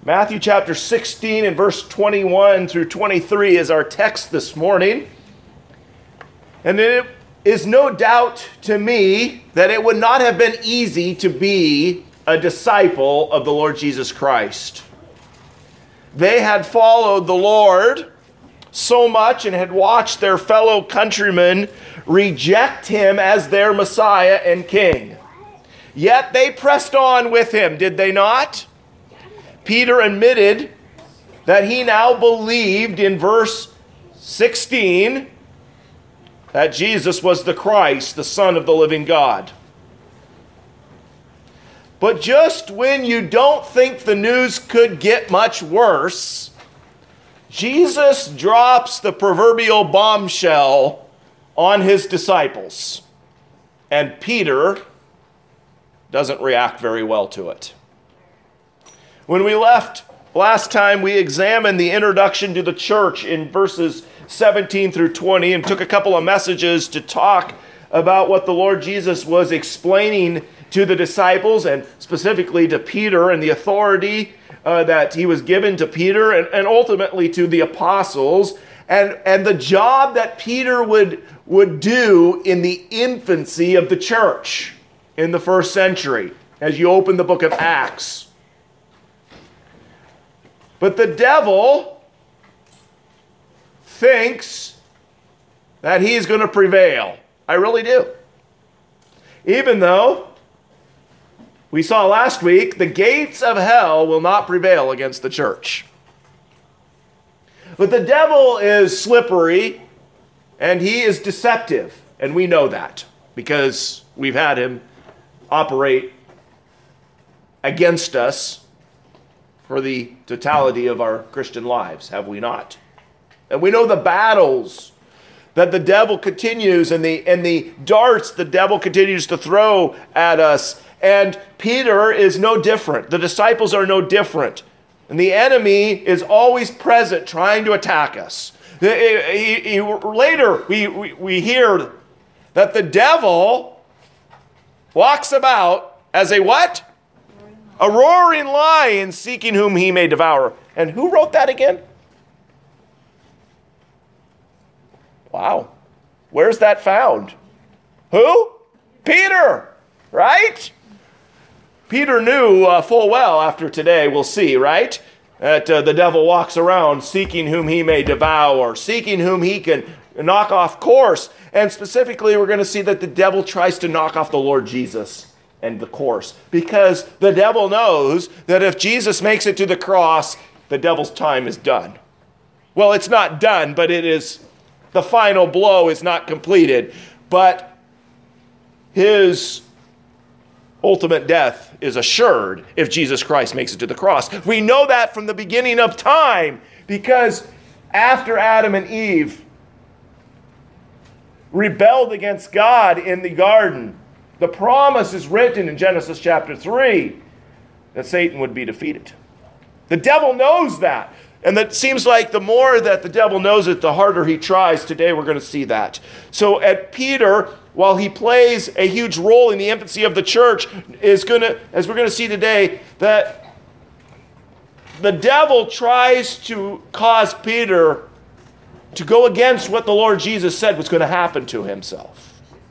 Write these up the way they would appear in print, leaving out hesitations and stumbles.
Matthew chapter 16 and verse 21 through 23 is our text this morning. And it is no doubt to me that it would not have been easy to be a disciple of the Lord Jesus Christ. They had followed the Lord so much and had watched their fellow countrymen reject him as their Messiah and King. Yet they pressed on with him, did they not? Peter admitted that he now believed in verse 16 that Jesus was the Christ, the Son of the living God. But just when you don't think the news could get much worse, Jesus drops the proverbial bombshell on his disciples. And Peter doesn't react very well to it. When we left last time, we examined the introduction to the church in verses 17 through 20 and took a couple of messages to talk about what the Lord Jesus was explaining to the disciples and specifically to Peter and the authority that he was given to Peter and ultimately to the apostles and the job that Peter would do in the infancy of the church in the first century as you open the book of Acts. But the devil thinks that he's going to prevail. I really do. Even though we saw last week, the gates of hell will not prevail against the church. But the devil is slippery and he is deceptive. And we know that because we've had him operate against us for the totality of our Christian lives, have we not? And we know the battles that the devil continues and the darts the devil continues to throw at us. And Peter is no different. The disciples are no different. And the enemy is always present trying to attack us. Later, we hear that the devil walks about as a what? A roaring lion seeking whom he may devour. And who wrote that again? Wow. Where's that found? Who? Peter, right? Peter knew full well after today, we'll see, right? That the devil walks around seeking whom he may devour, seeking whom he can knock off course. And specifically, we're going to see that the devil tries to knock off the Lord Jesus and the course. Because the devil knows that if Jesus makes it to the cross, the devil's time is done. Well, it's not done, but it is, the final blow is not completed. But his ultimate death is assured if Jesus Christ makes it to the cross. We know that from the beginning of time because after Adam and Eve rebelled against God in the garden, the promise is written in Genesis chapter 3 that Satan would be defeated. The devil knows that. And it seems like the more that the devil knows it, the harder he tries. Today we're going to see that. So at Peter, while he plays a huge role in the infancy of the church, is going to, as we're going to see today, that the devil tries to cause Peter to go against what the Lord Jesus said was going to happen to himself.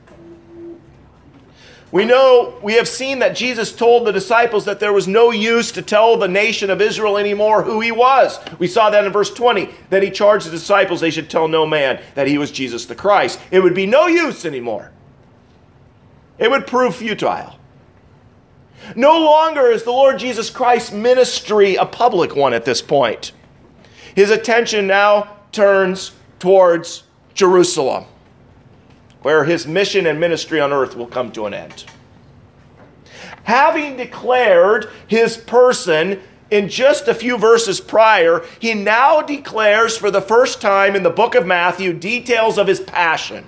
We have seen that Jesus told the disciples that there was no use to tell the nation of Israel anymore who he was. We saw that in verse 20, that he charged the disciples they should tell no man that he was Jesus the Christ. It would be no use anymore. It would prove futile. No longer is the Lord Jesus Christ's ministry a public one at this point. His attention now turns towards Jerusalem, where his mission and ministry on earth will come to an end. Having declared his person in just a few verses prior, he now declares for the first time in the book of Matthew details of his passion.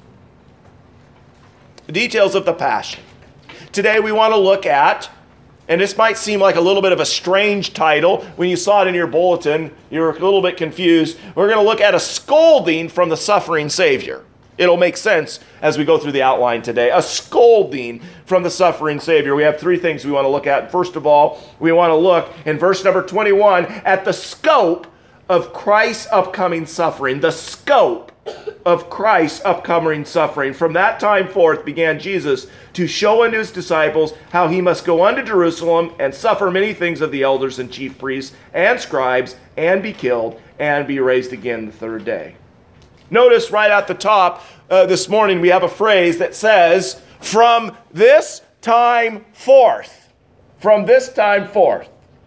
The details of the passion. Today we want to look at, and this might seem like a little bit of a strange title. When you saw it in your bulletin, you were a little bit confused. We're going to look at a scolding from the suffering Savior. It'll make sense as we go through the outline today. A scolding from the suffering Savior. We have three things we want to look at. First of all, we want to look in verse number 21 at the scope of Christ's upcoming suffering. The scope of Christ's upcoming suffering. From that time forth began Jesus to show unto his disciples how he must go unto Jerusalem and suffer many things of the elders and chief priests and scribes, and be killed, and be raised again the third day. Notice right at the top this morning we have a phrase that says, from this time forth. From this time forth.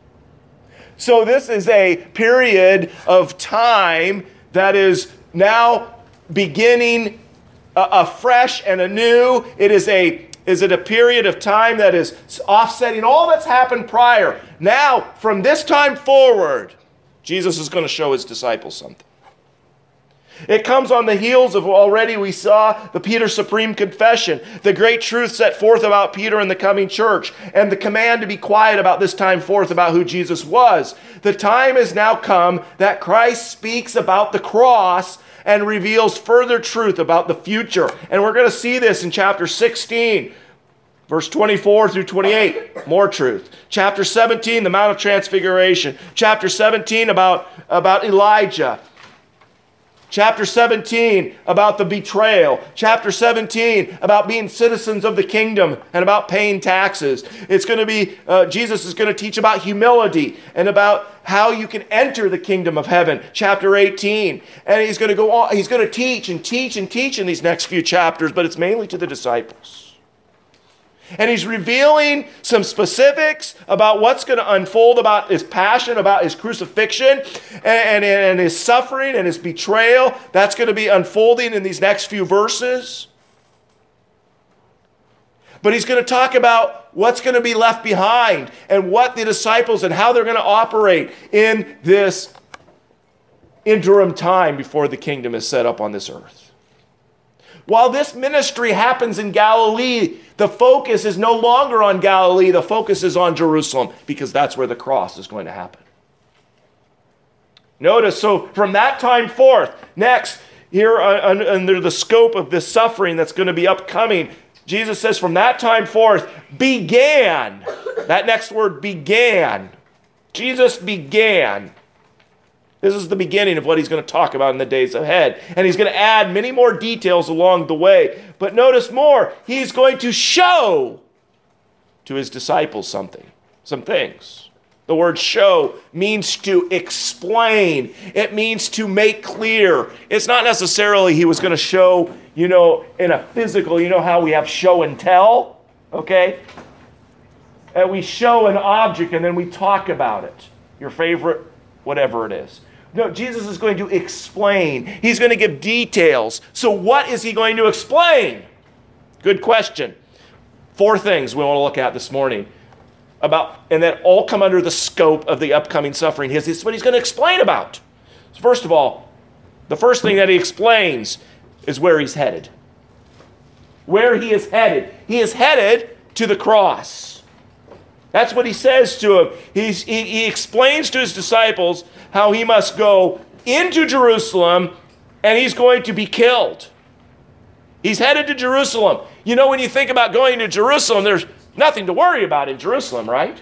So this is a period of time that is now beginning afresh and anew. Is it a period of time that is offsetting all that's happened prior? Now, from this time forward, Jesus is going to show his disciples something. It comes on the heels of already we saw the Peter Supreme Confession, the great truth set forth about Peter and the coming church, and the command to be quiet about this time forth about who Jesus was. The time has now come that Christ speaks about the cross and reveals further truth about the future. And we're going to see this in chapter 16, verse 24 through 28, more truth. Chapter 17, the Mount of Transfiguration. Chapter 17 about Elijah. Chapter 17 about the betrayal. Chapter 17 about being citizens of the kingdom and about paying taxes. It's going to be, Jesus is going to teach about humility and about how you can enter the kingdom of heaven. Chapter 18. And he's going to go on, he's going to teach and teach and teach in these next few chapters, but it's mainly to the disciples. And he's revealing some specifics about what's going to unfold about his passion, about his crucifixion, and his suffering and his betrayal. That's going to be unfolding in these next few verses. But he's going to talk about what's going to be left behind and what the disciples and how they're going to operate in this interim time before the kingdom is set up on this earth. While this ministry happens in Galilee, the focus is no longer on Galilee. The focus is on Jerusalem because that's where the cross is going to happen. Notice, so from that time forth, next, here under the scope of this suffering that's going to be upcoming, Jesus says from that time forth began. That next word, began. Jesus began. This is the beginning of what he's going to talk about in the days ahead. And he's going to add many more details along the way. But notice more, he's going to show to his disciples some things. The word show means to explain. It means to make clear. It's not necessarily he was going to show, in a physical, how we have show and tell, okay? And we show an object and then we talk about it. Your favorite, whatever it is. No, Jesus is going to explain. He's going to give details. So what is he going to explain? Good question. 4 things we want to look at this morning and that all come under the scope of the upcoming suffering. This is what he's going to explain about. So first of all, the first thing that he explains is where he's headed. Where he is headed. He is headed to the cross. That's what he says to him. He explains to his disciples how he must go into Jerusalem and he's going to be killed. He's headed to Jerusalem. When you think about going to Jerusalem, there's nothing to worry about in Jerusalem, right?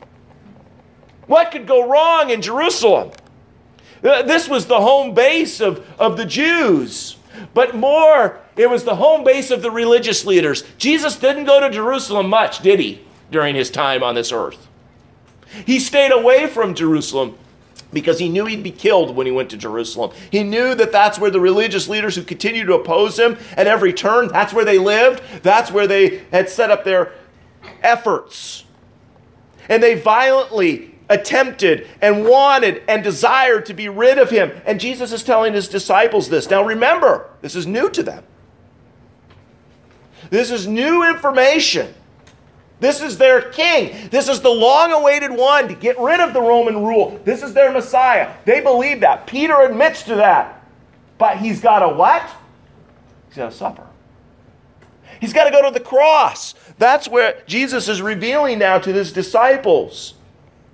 What could go wrong in Jerusalem? This was the home base of the Jews. But more, it was the home base of the religious leaders. Jesus didn't go to Jerusalem much, did he, during his time on this earth? He stayed away from Jerusalem because he knew he'd be killed when he went to Jerusalem. He knew that that's where the religious leaders who continued to oppose him at every turn, that's where they lived. That's where they had set up their efforts. And they violently attempted and wanted and desired to be rid of him. And Jesus is telling his disciples this. Now remember, this is new to them. This is new information. This is their king. This is the long-awaited one to get rid of the Roman rule. This is their Messiah. They believe that. Peter admits to that. But he's got to what? He's got to suffer. He's got to go to the cross. That's where Jesus is revealing now to his disciples.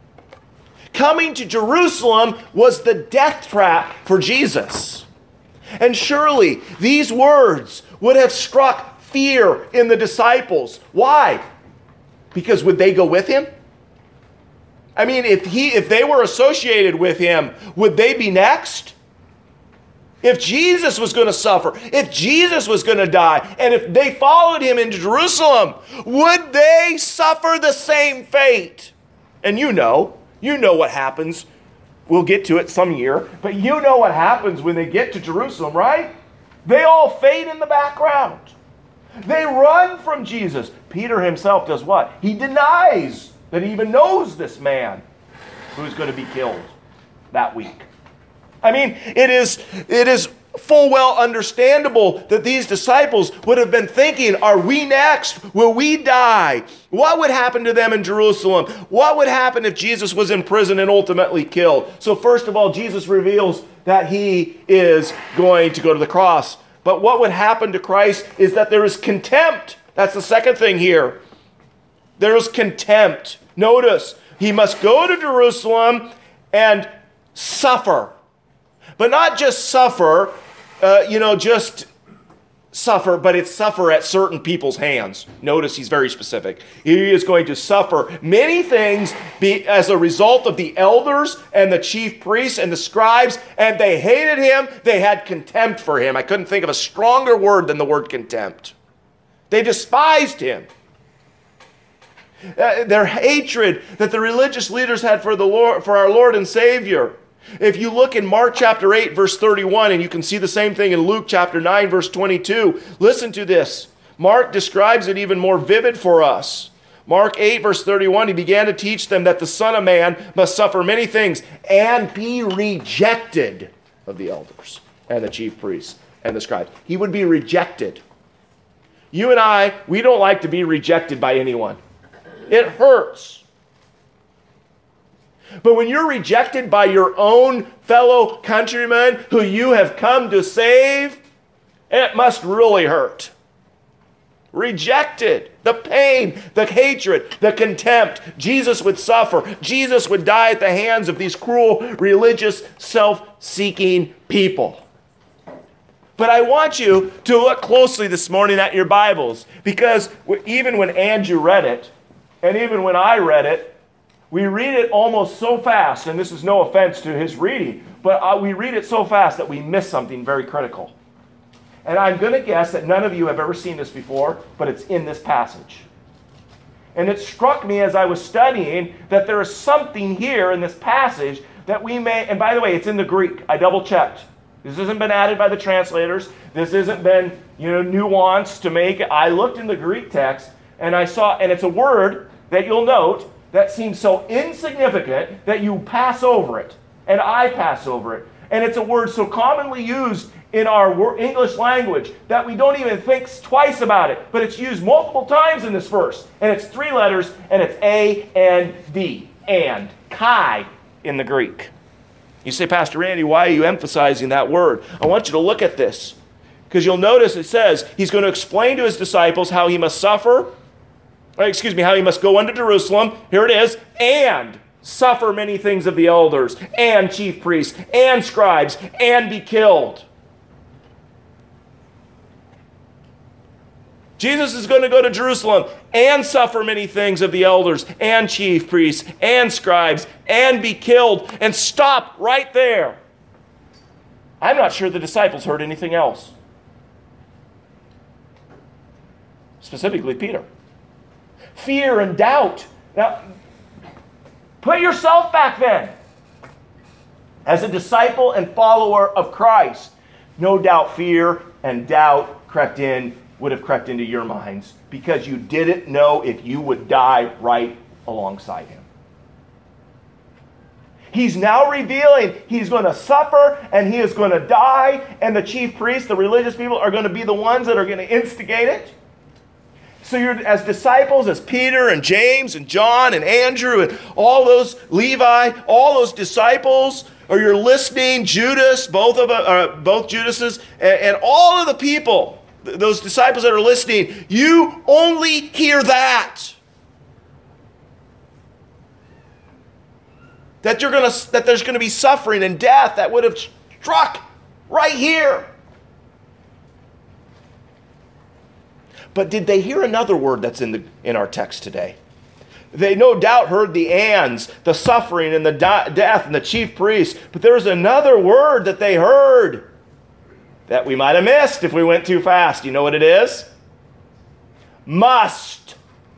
Coming to Jerusalem was the death trap for Jesus. And surely these words would have struck fear in the disciples. Why? Because would they go with him? I mean, if they were associated with him, would they be next? If Jesus was going to suffer, if Jesus was going to die, and if they followed him into Jerusalem, would they suffer the same fate? And you know what happens. We'll get to it some year, but you know what happens when they get to Jerusalem, right? They all fade in the background. They run from Jesus. Peter himself does what? He denies that he even knows this man who's going to be killed that week. I mean, it is full well understandable that these disciples would have been thinking, are we next? Will we die? What would happen to them in Jerusalem? What would happen if Jesus was in prison and ultimately killed? So first of all, Jesus reveals that he is going to go to the cross. But what would happen to Christ is that there is contempt. That's the second thing here. There is contempt. Notice, he must go to Jerusalem and suffer. But not just suffer, just suffer, but it's suffer at certain people's hands. Notice he's very specific. He is going to suffer many things as a result of the elders and the chief priests and the scribes, and they hated him. They had contempt for him. I couldn't think of a stronger word than the word contempt. They despised him. Their hatred that the religious leaders had for our Lord and Savior. If you look in Mark chapter 8, verse 31, and you can see the same thing in Luke chapter 9, verse 22, listen to this. Mark describes it even more vivid for us. Mark 8, verse 31, he began to teach them that the Son of Man must suffer many things and be rejected of the elders and the chief priests and the scribes. He would be rejected. You and I, we don't like to be rejected by anyone. It hurts. But when you're rejected by your own fellow countrymen who you have come to save, it must really hurt. Rejected. The pain, the hatred, the contempt. Jesus would suffer. Jesus would die at the hands of these cruel, religious, self-seeking people. But I want you to look closely this morning at your Bibles, because even when Andrew read it, and even when I read it, we read it almost so fast, and this is no offense to his reading, but we read it so fast that we miss something very critical. And I'm going to guess that none of you have ever seen this before, but it's in this passage. And it struck me as I was studying that there is something here in this passage that we may, and by the way, it's in the Greek. I double-checked. This hasn't been added by the translators. This hasn't been, nuanced to make it. I looked in the Greek text, and I saw, and it's a word that you'll note that seems so insignificant that you pass over it, and I pass over it. And it's a word so commonly used in our English language that we don't even think twice about it, but it's used multiple times in this verse, and it's 3 letters, and it's A-N-D, and, kai in the Greek. You say, Pastor Randy, why are you emphasizing that word? I want you to look at this, because you'll notice it says he's going to explain to his disciples how he must suffer, how he must go unto Jerusalem, here it is, and suffer many things of the elders, and chief priests, and scribes, and be killed. Jesus is going to go to Jerusalem and suffer many things of the elders, and chief priests, and scribes, and be killed, and stop right there. I'm not sure the disciples heard anything else. Specifically Peter. Fear and doubt. Now, put yourself back then. As a disciple and follower of Christ, no doubt fear and doubt would have crept into your minds because you didn't know if you would die right alongside him. He's now revealing he's going to suffer and he is going to die, and the chief priests, the religious people, are going to be the ones that are going to instigate it. So you're, as disciples, as Peter and James and John and Andrew and all those, Levi, all those disciples, or you're listening, Judas, both Judases, and all of the people, those disciples that are listening, you only hear that. That there's going to be suffering and death that would have struck right here. But did they hear another word that's in our text today? They no doubt heard the ands, the suffering and the death and the chief priests. But there's another word that they heard that we might have missed if we went too fast. You know what it is? Must.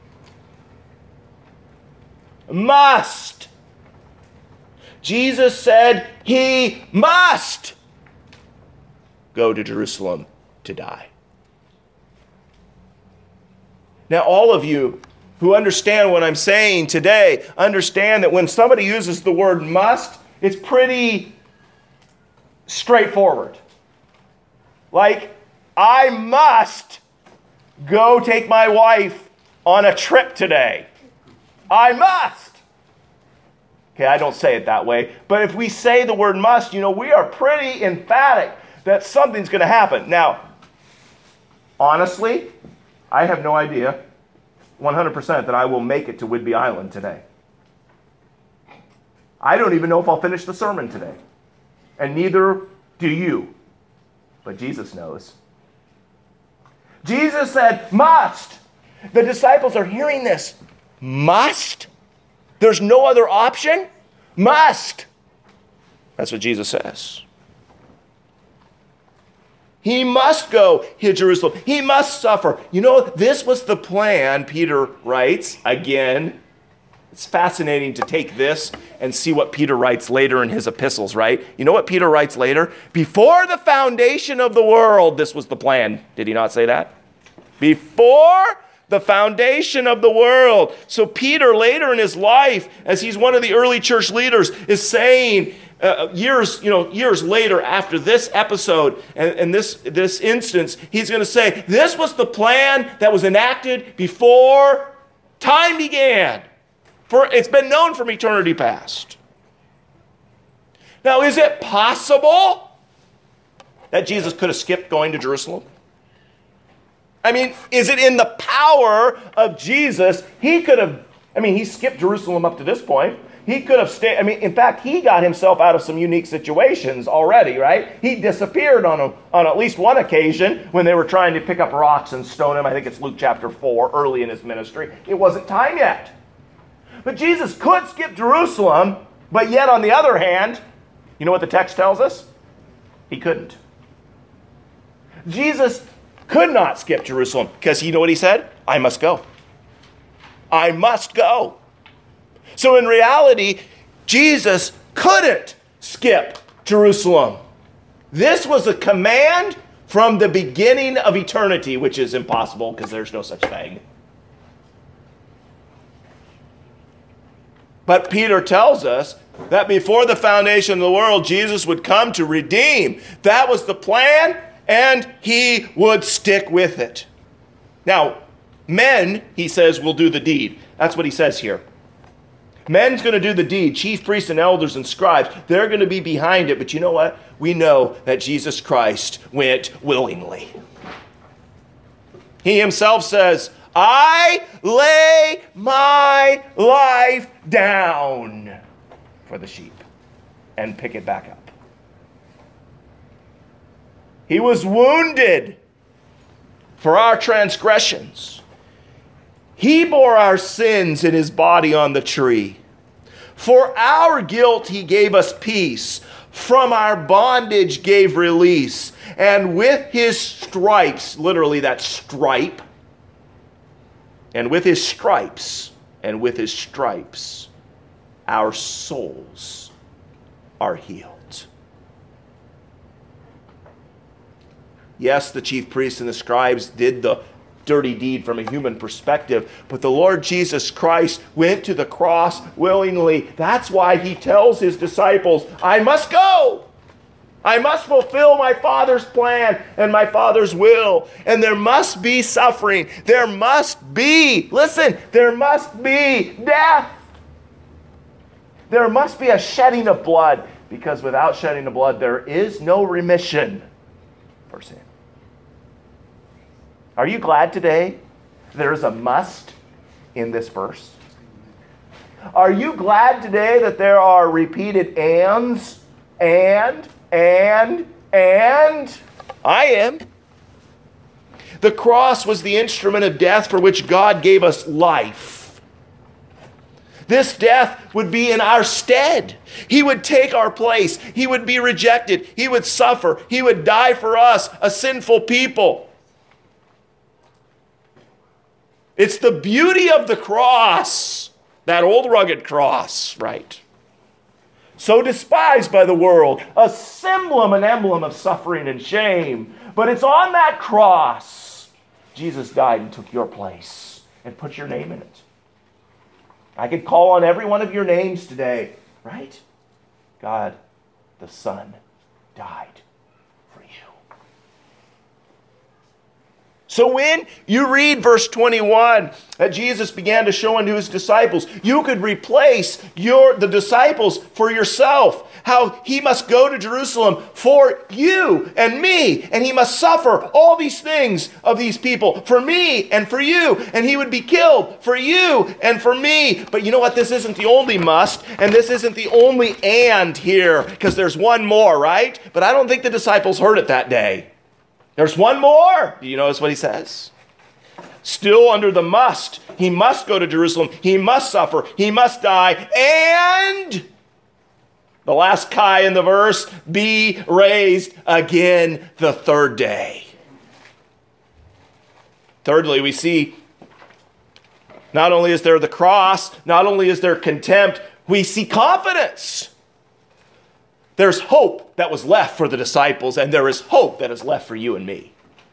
Must. Jesus said he must go to Jerusalem to die. Now, all of you who understand what I'm saying today, understand that when somebody uses the word must, it's pretty straightforward. Like, I must go take my wife on a trip today. I must. Okay, I don't say it that way. But if we say the word must, we are pretty emphatic that something's going to happen. Now, honestly, I have no idea 100% that I will make it to Whidbey Island today. I don't even know if I'll finish the sermon today. And neither do you. But Jesus knows. Jesus said, must. The disciples are hearing this. Must? There's no other option? Must. That's what Jesus says. He must go to Jerusalem. He must suffer. This was the plan, Peter writes. Again, it's fascinating to take this and see what Peter writes later in his epistles, right? You know what Peter writes later? Before the foundation of the world, this was the plan. Did he not say that? Before the foundation of the world. So Peter, later in his life, as he's one of the early church leaders, is saying, years later after this episode and this instance, he's going to say, this was the plan that was enacted before time began. For it's been known from eternity past. Now, is it possible that Jesus could have skipped going to Jerusalem? I mean, is it in the power of Jesus? He could have, he skipped Jerusalem up to this point. He could have stayed. In fact, he got himself out of some unique situations already, right? He disappeared on at least one occasion when they were trying to pick up rocks and stone him. I think it's Luke chapter 4, early in his ministry. It wasn't time yet. But Jesus could skip Jerusalem, but yet on the other hand, you know what the text tells us? He couldn't. Jesus could not skip Jerusalem because you know what he said? I must go. I must go. So in reality, Jesus couldn't skip Jerusalem. This was a command from the beginning of eternity, which is impossible because there's no such thing. But Peter tells us that before the foundation of the world, Jesus would come to redeem. That was the plan, and he would stick with it. Now, men, he says, will do the deed. That's what he says here. Men's going to do the deed. Chief priests and elders and scribes, they're going to be behind it. But you know what? We know that Jesus Christ went willingly. He himself says, I lay my life down for the sheep and pick it back up. He was wounded for our transgressions. He bore our sins in his body on the tree. For our guilt he gave us peace. From our bondage gave release. And with his stripes, literally that stripe, and with his stripes, our souls are healed. Yes, the chief priests and the scribes did the dirty deed from a human perspective, but the Lord Jesus Christ went to the cross willingly. That's why he tells his disciples, I must go. I must fulfill my Father's plan and my Father's will. And there must be suffering. There must be death. There must be a shedding of blood, because without shedding of blood, there is no remission for sin. Are you glad today there's a must in this verse? Are you glad today that there are repeated ands, and? I am. The cross was the instrument of death for which God gave us life. This death would be in our stead. He would take our place. He would be rejected. He would suffer. He would die for us, a sinful people. It's the beauty of the cross, that old rugged cross, right? So despised by the world, a symbol, an emblem of suffering and shame. But it's on that cross, Jesus died and took your place and put your name in it. I could call on every one of your names today, right? God, the Son, died for you. So when you read verse 21, that Jesus began to show unto his disciples, you could replace the disciples for yourself. How he must go to Jerusalem for you and me, and he must suffer all these things of these people for me and for you, and he would be killed for you and for me. But you know what? This isn't the only must, and this isn't the only and here, because there's one more, right? But I don't think the disciples heard it that day. There's one more. Do you notice what he says? Still under the must. He must go to Jerusalem. He must suffer. He must die. And the last chi in the verse, be raised again the third day. Thirdly, we see not only is there the cross, not only is there contempt, we see confidence. There's hope that was left for the disciples, and there is hope that is left for you and me.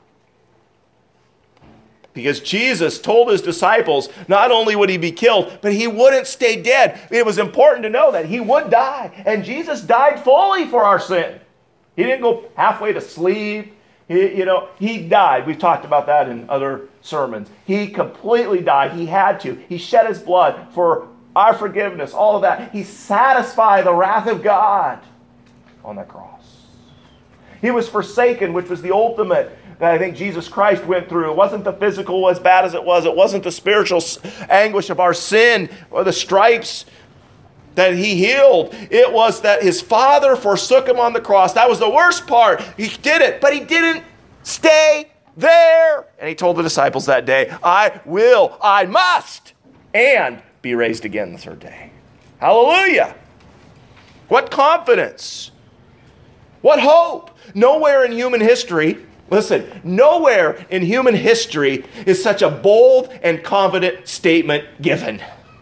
Because Jesus told his disciples not only would he be killed, but he wouldn't stay dead. It was important to know that he would die, and Jesus died fully for our sin. He didn't go halfway to sleep. He died. We've talked about that in other sermons. He completely died. He had to. He shed his blood for our forgiveness, all of that. He satisfied the wrath of God on the cross. He was forsaken, which was the ultimate that I think Jesus Christ went through. It wasn't the physical as bad as it was. It wasn't the spiritual anguish of our sin or the stripes that he healed. It was that his Father forsook him on the cross. That was the worst part. He did it, but he didn't stay there. And he told the disciples that day, I must, and be raised again the third day. Hallelujah. What confidence. What hope. Nowhere in human history, nowhere in human history is such a bold and confident statement given.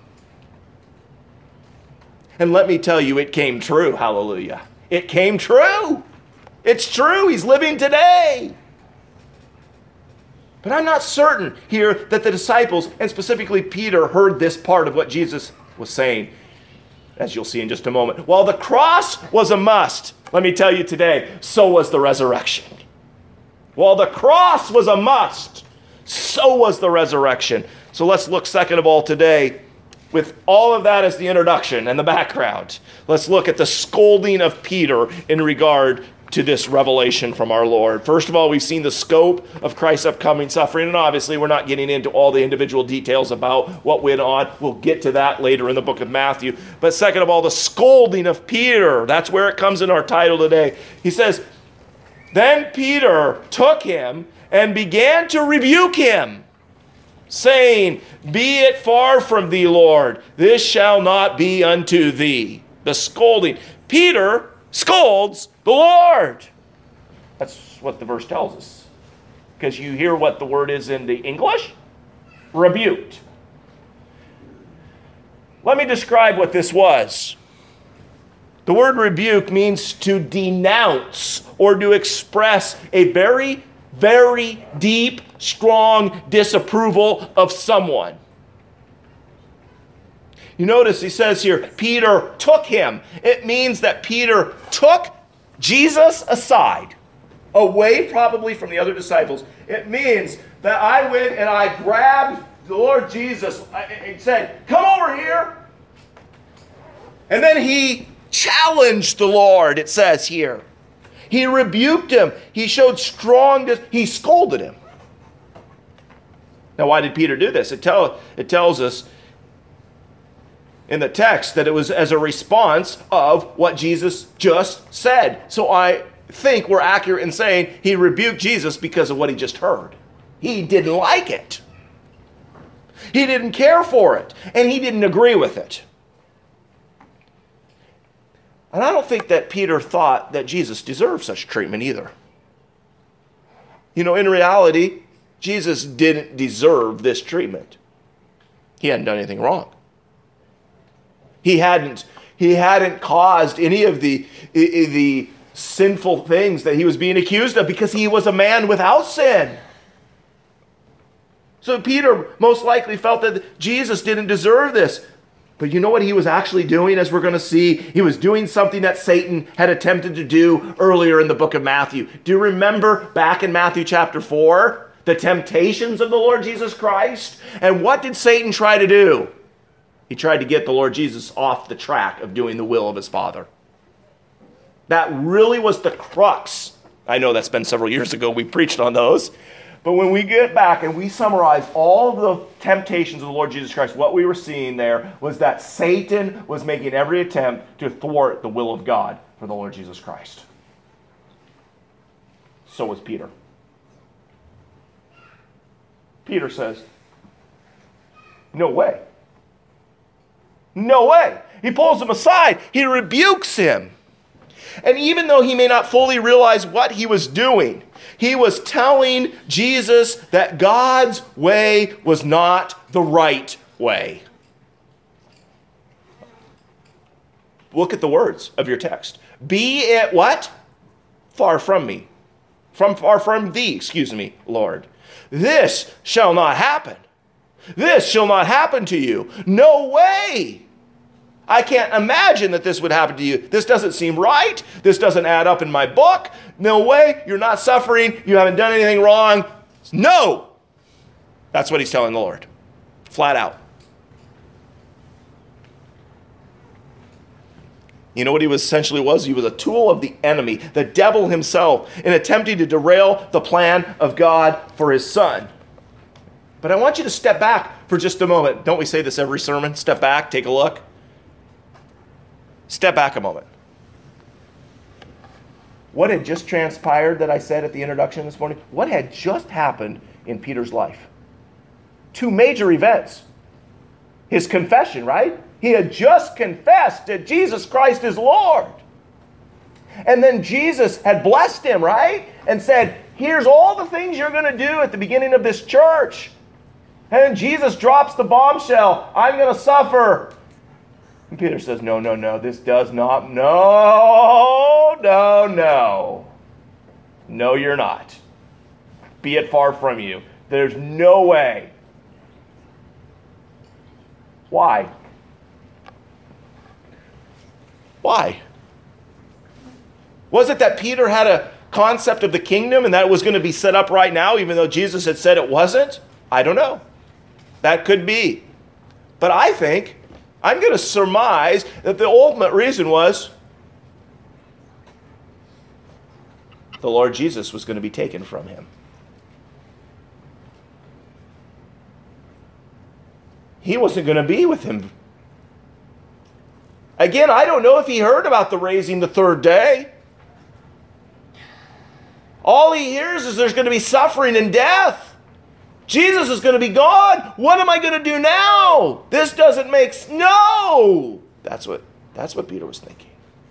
And let me tell you, it came true. Hallelujah. It came true. It's true. He's living today. But I'm not certain here that the disciples, and specifically Peter, heard this part of what Jesus was saying, as you'll see in just a moment. While the cross was a must, let me tell you today, so was the resurrection. While the cross was a must, so was the resurrection. So let's look second of all today, with all of that as the introduction and the background, let's look at the scolding of Peter in regard to this revelation from our Lord. First of all, we've seen the scope of Christ's upcoming suffering, and obviously we're not getting into all the individual details about what went on. We'll get to that later in the book of Matthew. But second of all, the scolding of Peter. That's where it comes in our title today. He says, then Peter took him and began to rebuke him, saying, be it far from thee, Lord, this shall not be unto thee. The scolding. Peter scolds the Lord. That's what the verse tells us. Because you hear what the word is in the English? Rebuked. Let me describe what this was. The word rebuke means to denounce or to express a very, very deep, strong disapproval of someone. You notice he says here, Peter took him. It means that Peter took Jesus aside, away probably from the other disciples. It means that I went and I grabbed the Lord Jesus and said, come over here. And then he challenged the Lord, it says here. He rebuked him. He showed he scolded him. Now, why did Peter do this? It tells us in the text that it was as a response of what Jesus just said. So I think we're accurate in saying he rebuked Jesus because of what he just heard. He didn't like it. He didn't care for it, and he didn't agree with it. And I don't think that Peter thought that Jesus deserved such treatment either. In reality, Jesus didn't deserve this treatment. He hadn't done anything wrong. He hadn't caused any of the sinful things that he was being accused of because he was a man without sin. So Peter most likely felt that Jesus didn't deserve this. But you know what he was actually doing, as we're going to see? He was doing something that Satan had attempted to do earlier in the book of Matthew. Do you remember back in Matthew chapter 4, the temptations of the Lord Jesus Christ? And what did Satan try to do? He tried to get the Lord Jesus off the track of doing the will of his Father. That really was the crux. I know that's been several years ago. We preached on those. But when we get back and we summarize all of the temptations of the Lord Jesus Christ, what we were seeing there was that Satan was making every attempt to thwart the will of God for the Lord Jesus Christ. So was Peter. Peter says, no way. No way. He pulls him aside. He rebukes him. And even though he may not fully realize what he was doing, he was telling Jesus that God's way was not the right way. Look at the words of your text. Be it what? Far from me. Far from thee, Lord. This shall not happen. This shall not happen to you. No way. I can't imagine that this would happen to you. This doesn't seem right. This doesn't add up in my book. No way. You're not suffering. You haven't done anything wrong. No. That's what he's telling the Lord. Flat out. You know what he essentially was? He was a tool of the enemy, the devil himself, in attempting to derail the plan of God for his son. But I want you to step back for just a moment. Don't we say this every sermon? Step back, take a look. Step back a moment. What had just transpired that I said at the introduction this morning? What had just happened in Peter's life? Two major events. His confession, right? He had just confessed that Jesus Christ is Lord. And then Jesus had blessed him, right? And said, here's all the things you're going to do at the beginning of this church. And then Jesus drops the bombshell. I'm going to suffer. And Peter says, no, this does not. No. No, you're not. Be it far from you. There's no way. Why? Why? Was it that Peter had a concept of the kingdom and that it was going to be set up right now, even though Jesus had said it wasn't? I don't know. That could be. But I think, I'm going to surmise that the ultimate reason was the Lord Jesus was going to be taken from him. He wasn't going to be with him. Again, I don't know if he heard about the raising the third day. All he hears is there's going to be suffering and death. Jesus is going to be gone. What am I going to do now? This doesn't make sense. No! That's what Peter was thinking.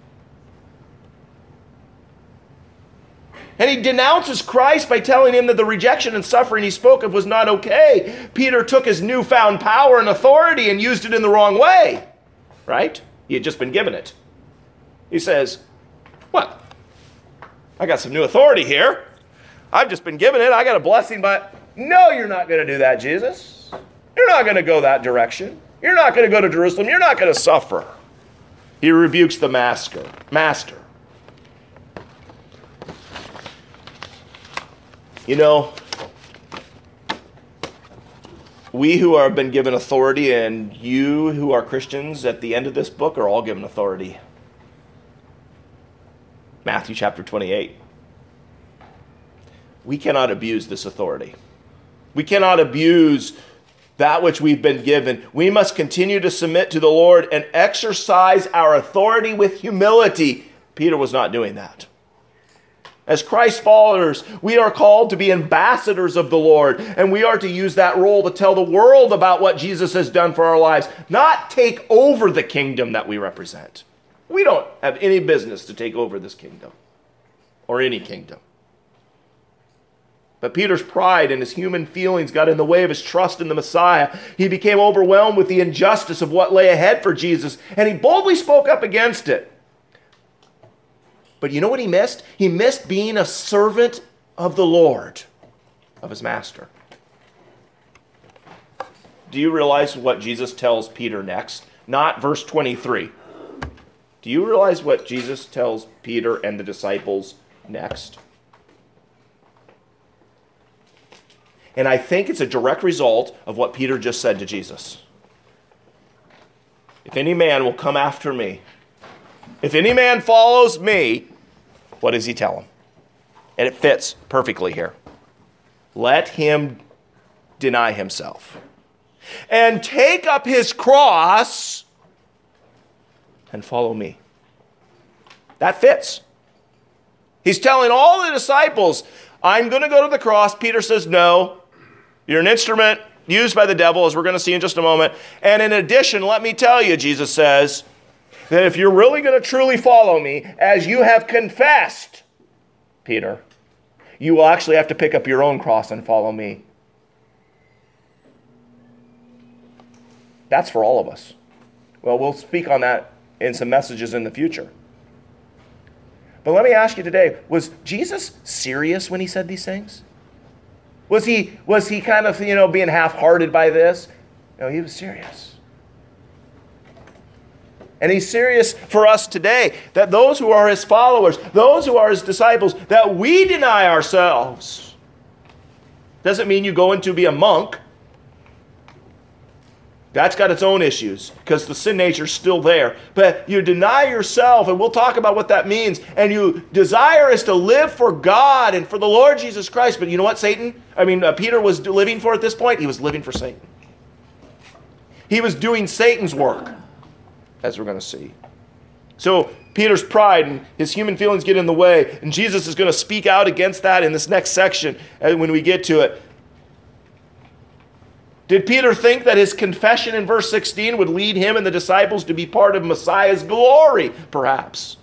And he denounces Christ by telling him that the rejection and suffering he spoke of was not okay. Peter took his newfound power and authority and used it in the wrong way. Right? He had just been given it. He says, what? I got some new authority here. I've just been given it. I got a blessing, but no, you're not going to do that, Jesus. You're not going to go that direction. You're not going to go to Jerusalem. You're not going to suffer. He rebukes the master. You know, we who have been given authority and you who are Christians at the end of this book are all given authority. Matthew chapter 28. We cannot abuse this authority. We cannot abuse that which we've been given. We must continue to submit to the Lord and exercise our authority with humility. Peter was not doing that. As Christ followers, we are called to be ambassadors of the Lord, and we are to use that role to tell the world about what Jesus has done for our lives, not take over the kingdom that we represent. We don't have any business to take over this kingdom or any kingdom. But Peter's pride and his human feelings got in the way of his trust in the Messiah. He became overwhelmed with the injustice of what lay ahead for Jesus, and he boldly spoke up against it. But you know what he missed? He missed being a servant of the Lord, of his master. Do you realize what Jesus tells Peter next? Not verse 23. Do you realize what Jesus tells Peter and the disciples next? And I think it's a direct result of what Peter just said to Jesus. If any man will come after me, if any man follows me, what does he tell him? And it fits perfectly here. Let him deny himself and take up his cross and follow me. That fits. He's telling all the disciples, I'm going to go to the cross. Peter says, no, you're an instrument used by the devil, as we're going to see in just a moment. And in addition, let me tell you, Jesus says, that if you're really going to truly follow me, as you have confessed, Peter, you will actually have to pick up your own cross and follow me. That's for all of us. Well, we'll speak on that in some messages in the future. But let me ask you today, was Jesus serious when he said these things? Was he kind of, being half-hearted by this? No, he was serious. And he's serious for us today, that those who are his followers, those who are his disciples, that we deny ourselves. Doesn't mean you go in to be a monk. That's got its own issues, because the sin nature is still there. But you deny yourself, and we'll talk about what that means, and you desire is to live for God and for the Lord Jesus Christ. But you know what Peter was living for at this point? He was living for Satan. He was doing Satan's work, as we're going to see. So Peter's pride and his human feelings get in the way, and Jesus is going to speak out against that in this next section when we get to it. Did Peter think that his confession in verse 16 would lead him and the disciples to be part of Messiah's glory? Perhaps.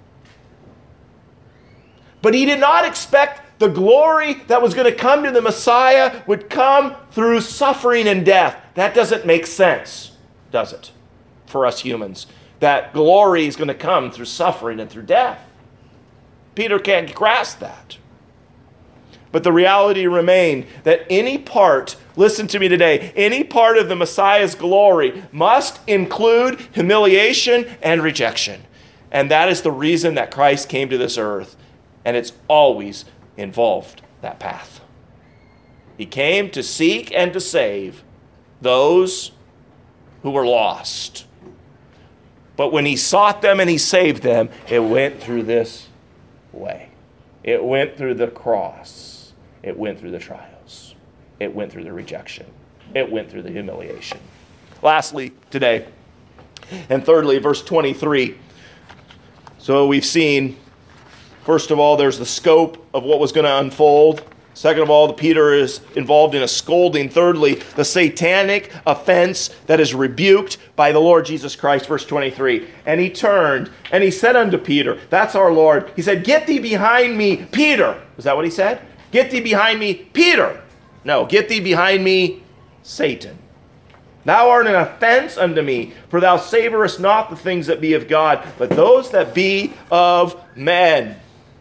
But he did not expect the glory that was going to come to the Messiah would come through suffering and death. That doesn't make sense, does it? For us humans, that glory is going to come through suffering and through death. Peter can't grasp that. But the reality remained that any part, listen to me today, any part of the Messiah's glory must include humiliation and rejection. And that is the reason that Christ came to this earth. And it's always involved that path. He came to seek and to save those who were lost. But when he sought them and he saved them, it went through this way. It went through the cross. It went through the trials. It went through the rejection. It went through the humiliation. Lastly, today, and thirdly, verse 23. So we've seen, first of all, there's the scope of what was going to unfold. Second of all, Peter is involved in a scolding. Thirdly, the satanic offense that is rebuked by the Lord Jesus Christ. Verse 23. And he turned and he said unto Peter, that's our Lord. He said, get thee behind me, Peter. Is that what he said? Get thee behind me, Peter. No, get thee behind me, Satan. Thou art an offense unto me, for thou savorest not the things that be of God, but those that be of men.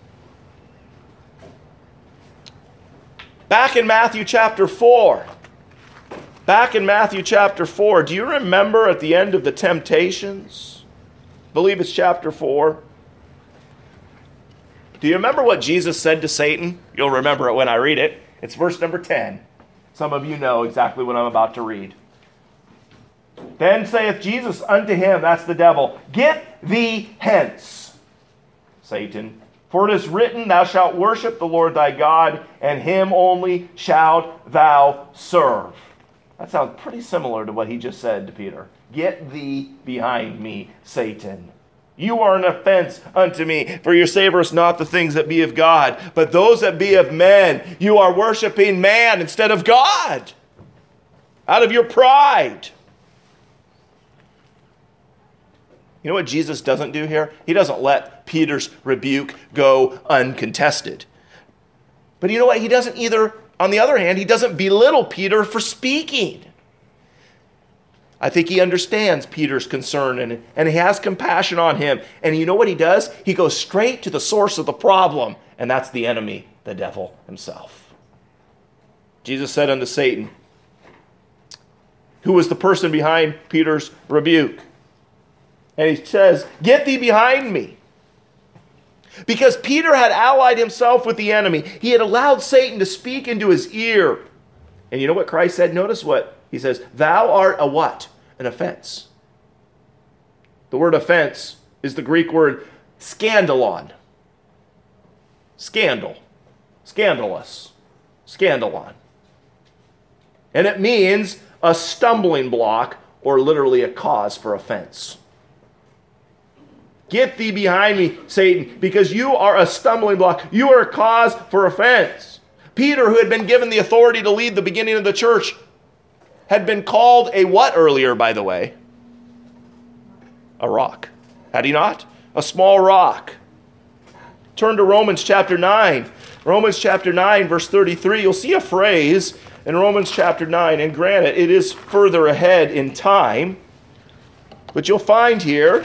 Back in Matthew chapter 4. Do you remember at the end of the temptations? I believe it's chapter 4. Do you remember what Jesus said to Satan? You'll remember it when I read it. It's verse number 10. Some of you know exactly what I'm about to read. Then saith Jesus unto him, that's the devil, get thee hence, Satan. For it is written, thou shalt worship the Lord thy God, and him only shalt thou serve. That sounds pretty similar to what he just said to Peter. Get thee behind me, Satan. You are an offense unto me, for you savorest not the things that be of God, but those that be of men. You are worshiping man instead of God, out of your pride. You know what Jesus doesn't do here? He doesn't let Peter's rebuke go uncontested. But you know what? He doesn't either, on the other hand, he doesn't belittle Peter for speaking. I think he understands Peter's concern and he has compassion on him. And you know what he does? He goes straight to the source of the problem, and that's the enemy, the devil himself. Jesus said unto Satan, who was the person behind Peter's rebuke? And he says, get thee behind me. Because Peter had allied himself with the enemy. He had allowed Satan to speak into his ear. And you know what Christ said? Notice what he says. Thou art a what? An offense. The word offense is the Greek word scandalon. Scandal. Scandalous. Scandalon. And it means a stumbling block or literally a cause for offense. Get thee behind me, Satan, because you are a stumbling block. You are a cause for offense. Peter, who had been given the authority to lead the beginning of the church, had been called a what earlier, by the way? A rock. Had he not? A small rock. Turn to Romans chapter 9. Romans chapter 9, verse 33. You'll see a phrase in Romans chapter 9, and granted, it is further ahead in time, but you'll find here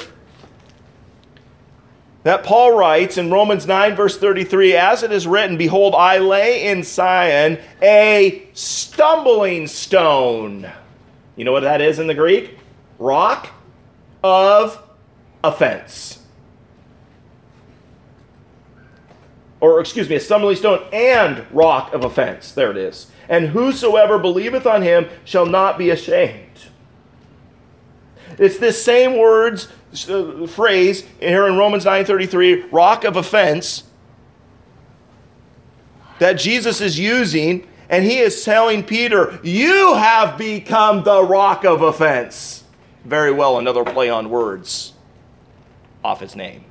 that Paul writes in Romans 9, verse 33, as it is written, behold, I lay in Zion a stumbling stone. You know what that is in the Greek? Rock of offense. Or, excuse me, a stumbling stone and rock of offense. There it is. And whosoever believeth on him shall not be ashamed. It's this same phrase here in Romans 9:33, rock of offense, that Jesus is using, and he is telling Peter, you have become the rock of offense. Very well, another play on words off his name.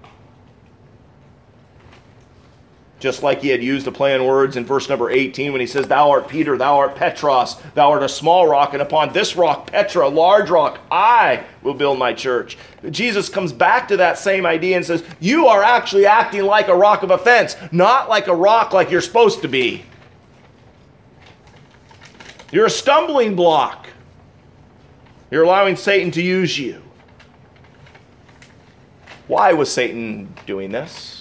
Just like he had used a play on words in verse number 18 when he says, thou art Peter, thou art Petros, thou art a small rock, and upon this rock, Petra, a large rock, I will build my church. Jesus comes back to that same idea and says, you are actually acting like a rock of offense, not like a rock like you're supposed to be. You're a stumbling block. You're allowing Satan to use you. Why was Satan doing this?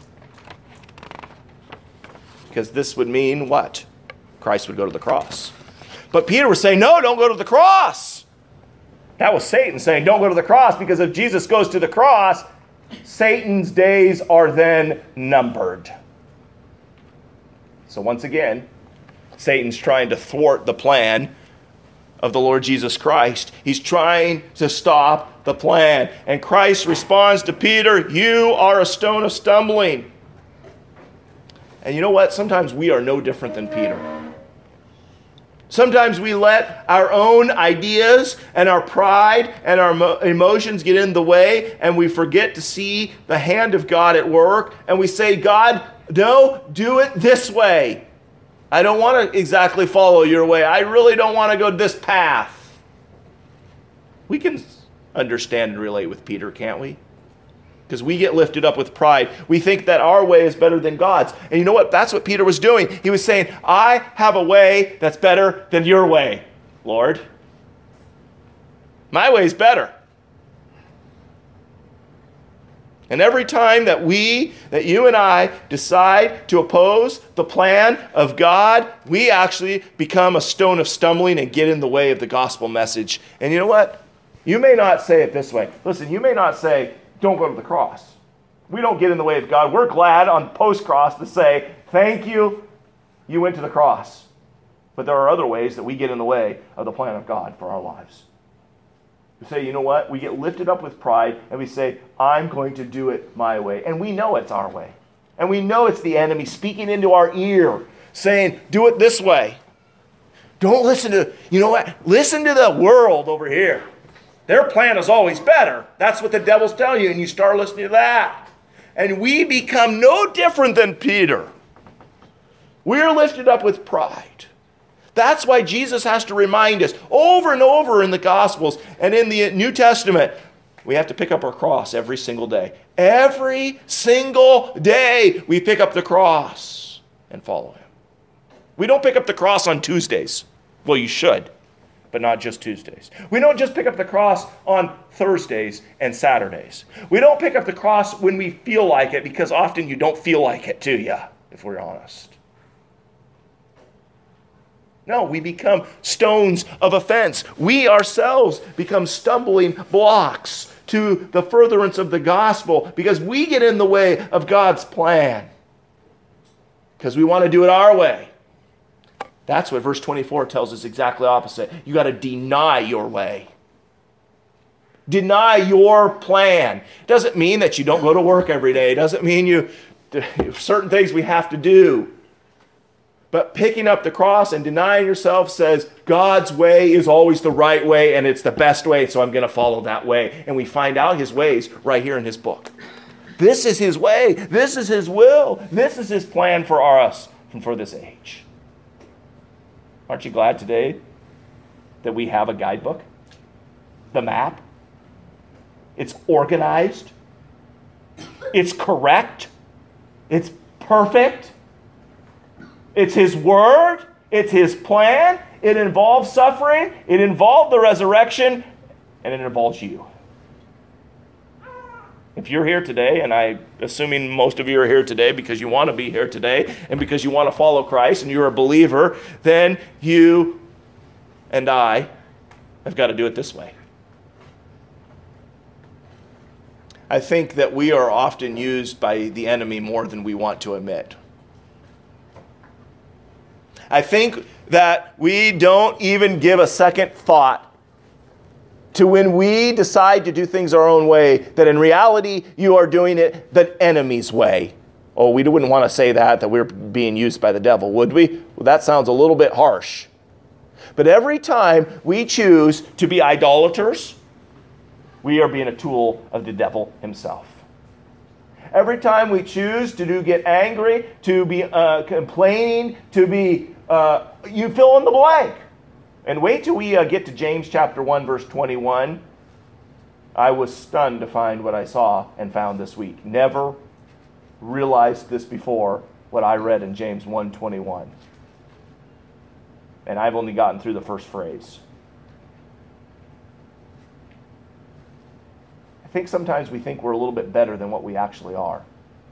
Because this would mean what? Christ would go to the cross. But Peter was saying, no, don't go to the cross. That was Satan saying, don't go to the cross, because if Jesus goes to the cross, Satan's days are then numbered. So once again, Satan's trying to thwart the plan of the Lord Jesus Christ. He's trying to stop the plan. And Christ responds to Peter, you are a stone of stumbling. And you know what? Sometimes we are no different than Peter. Sometimes we let our own ideas and our pride and our emotions get in the way, and we forget to see the hand of God at work, and we say, God, no, do it this way. I don't want to exactly follow your way. I really don't want to go this path. We can understand and relate with Peter, can't we? Because we get lifted up with pride. We think that our way is better than God's. And you know what? That's what Peter was doing. He was saying, I have a way that's better than your way, Lord. My way is better. And every time that you and I decide to oppose the plan of God, we actually become a stone of stumbling and get in the way of the gospel message. And you know what? You may not say it this way. Listen, you may not say, don't go to the cross. We don't get in the way of God. We're glad on post-cross to say, thank you, you went to the cross. But there are other ways that we get in the way of the plan of God for our lives. We say, you know what? We get lifted up with pride and we say, I'm going to do it my way. And we know it's our way. And we know it's the enemy speaking into our ear, saying, do it this way. Don't listen to, you know what? Listen to the world over here. Their plan is always better. That's what the devil's telling you, and you start listening to that. And we become no different than Peter. We're lifted up with pride. That's why Jesus has to remind us over and over in the Gospels and in the New Testament, we have to pick up our cross every single day. Every single day we pick up the cross and follow him. We don't pick up the cross on Tuesdays. Well, you should, but not just Tuesdays. We don't just pick up the cross on Thursdays and Saturdays. We don't pick up the cross when we feel like it, because often you don't feel like it, do you, if we're honest. No, we become stones of offense. We ourselves become stumbling blocks to the furtherance of the gospel because we get in the way of God's plan. Because we want to do it our way. That's what verse 24 tells us exactly opposite. You got to deny your way. Deny your plan. Doesn't mean that you don't go to work every day. Doesn't mean certain things we have to do. But picking up the cross and denying yourself says God's way is always the right way and it's the best way, so I'm going to follow that way. And we find out his ways right here in his book. This is his way. This is his will. This is his plan for us and for this age. Aren't you glad today that we have a guidebook? The map? It's organized. It's correct. It's perfect. It's his word. It's his plan. It involves suffering. It involved the resurrection. And it involves you. If you're here today, and I'm assuming most of you are here today because you want to be here today and because you want to follow Christ and you're a believer, then you and I have got to do it this way. I think that we are often used by the enemy more than we want to admit. I think that we don't even give a second thought to when we decide to do things our own way, that in reality you are doing it the enemy's way. Oh, we wouldn't want to say that we're being used by the devil, would we? Well, that sounds a little bit harsh. But every time we choose to be idolaters, we are being a tool of the devil himself. Every time we choose to get angry, to be complaining, to be, you fill in the blank. And wait till we get to James chapter 1, verse 21. I was stunned to find what I saw and found this week. Never realized this before, what I read in James 1:21. And I've only gotten through the first phrase. I think sometimes we think we're a little bit better than what we actually are.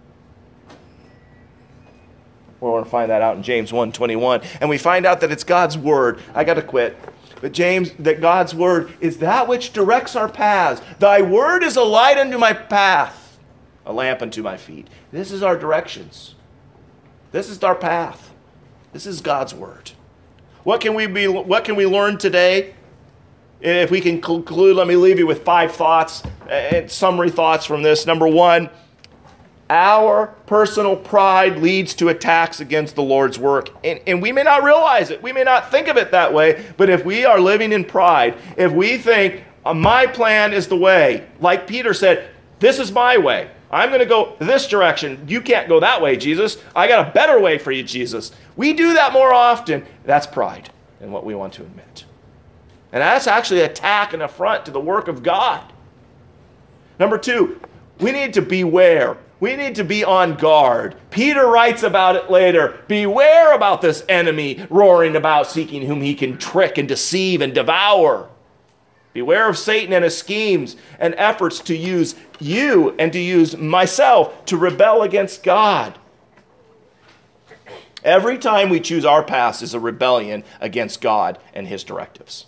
We're going to find that out in James 1:21. And we find out that it's God's word. I got to quit. But that God's word is that which directs our paths. Thy word is a light unto my path, a lamp unto my feet. This is our directions. This is our path. This is God's word. What can we learn today? If we can conclude, let me leave you with 5 thoughts, summary thoughts from this. Number 1, our personal pride leads to attacks against the Lord's work. And we may not realize it. We may not think of it that way. But if we are living in pride, if we think, my plan is the way, like Peter said, this is my way. I'm going to go this direction. You can't go that way, Jesus. I got a better way for you, Jesus. We do that more often. That's pride than what we want to admit. And that's actually an attack and affront to the work of God. Number 2, we need to beware. We need to be on guard. Peter writes about it later. Beware about this enemy roaring about, seeking whom he can trick and deceive and devour. Beware of Satan and his schemes and efforts to use you and to use myself to rebel against God. Every time we choose our path is a rebellion against God and his directives.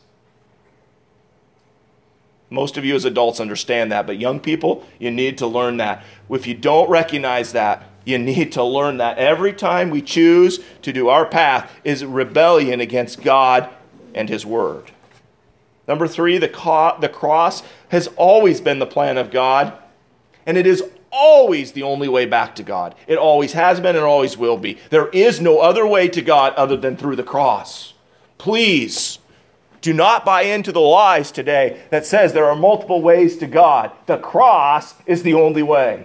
Most of you as adults understand that, but young people, you need to learn that. If you don't recognize that, you need to learn that. Every time we choose to do our path is a rebellion against God and his word. Number 3, the cross has always been the plan of God, and it is always the only way back to God. It always has been and always will be. There is no other way to God other than through the cross. Please Do not buy into the lies today that says there are multiple ways to God. The cross is the only way.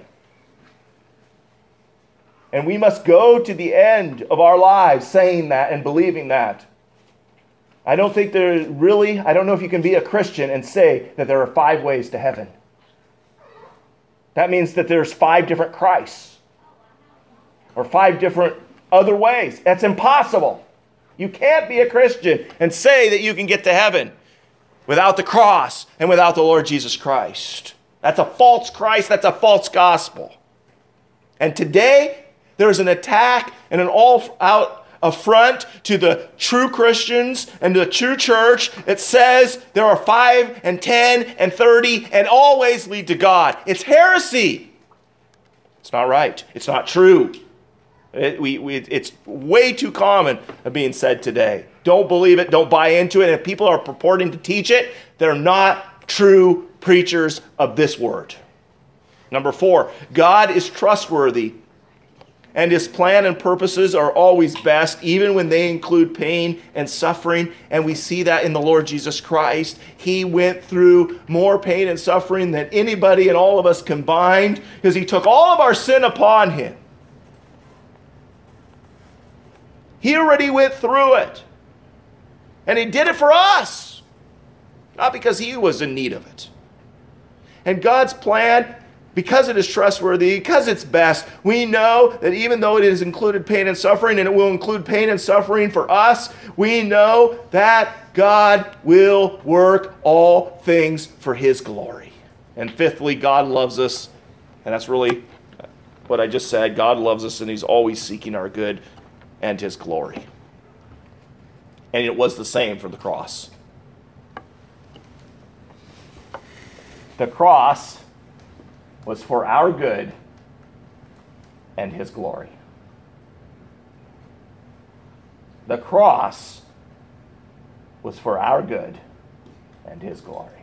And we must go to the end of our lives saying that and believing that. I don't know if you can be a Christian and say that there are 5 ways to heaven. That means that there's 5 different Christs or 5 different other ways. That's impossible. You can't be a Christian and say that you can get to heaven without the cross and without the Lord Jesus Christ. That's a false Christ. That's a false gospel. And today, there's an attack and an all-out affront to the true Christians and to the true church. It says there are 5 and 10 and 30 and always lead to God. It's heresy. It's not right. It's not true. It's way too common of being said today. Don't believe it. Don't buy into it. And if people are purporting to teach it, they're not true preachers of this word. Number 4, God is trustworthy, and his plan and purposes are always best, even when they include pain and suffering. And we see that in the Lord Jesus Christ. He went through more pain and suffering than anybody and all of us combined, because he took all of our sin upon him. He already went through it. And he did it for us. Not because he was in need of it. And God's plan, because it is trustworthy, because it's best, we know that even though it has included pain and suffering, and it will include pain and suffering for us, we know that God will work all things for his glory. And fifthly, God loves us. And that's really what I just said. God loves us, and he's always seeking our good and his glory. And it was the same for the cross. The cross was for our good and his glory. The cross was for our good and his glory.